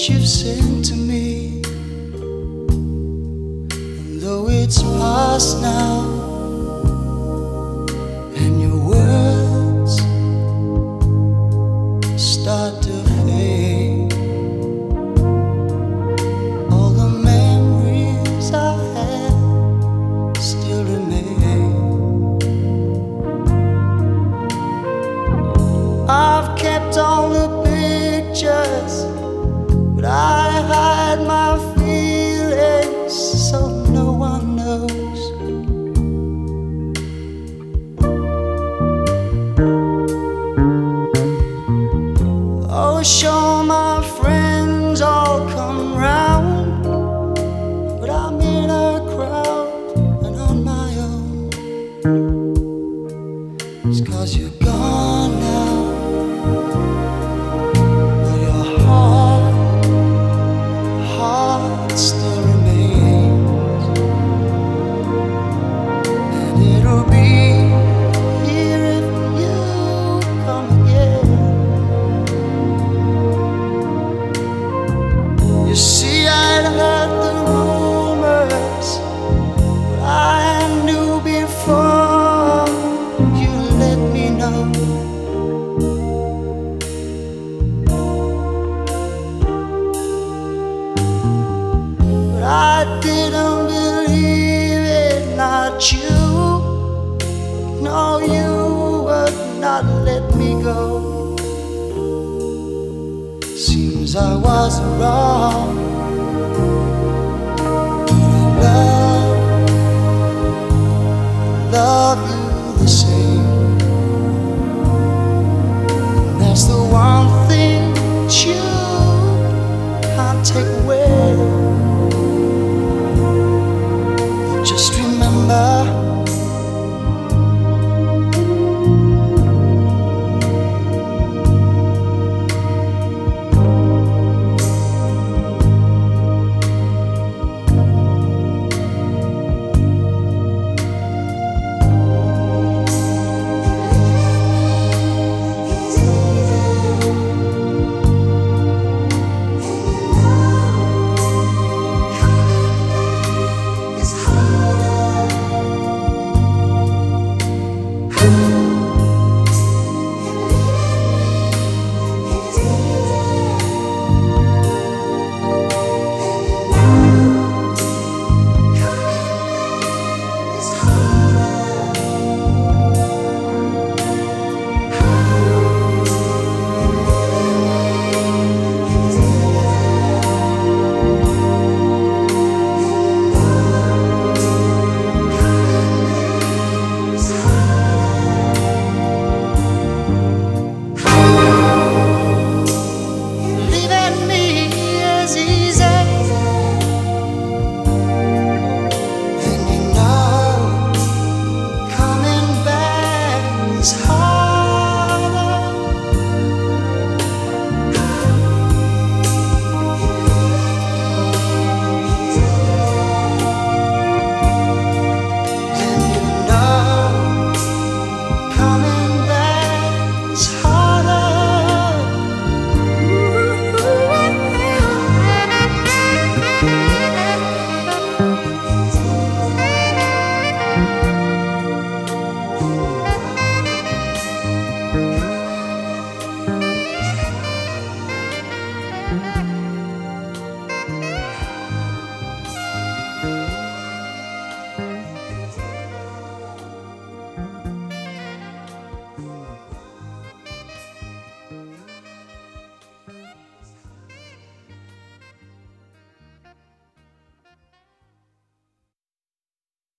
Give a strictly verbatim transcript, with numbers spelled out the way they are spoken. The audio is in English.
you've sent to me, and though it's past now, and your words start to fade, all the memories I had still remain. I've kept all the pictures, but I hide my feelings so no one knows. Oh, sure, my friends all come round, but I'm in a crowd and on my own. It's 'cause you're gone now, but your heart, heart still remains, and it'll be here if you come again. You see, I'd heard the rumors, but I knew before you let me know. But I didn't believe it, not you. No, you would not let me go. Seems I was wrong. Love, love you the same. And that's the one thing that you can't take away.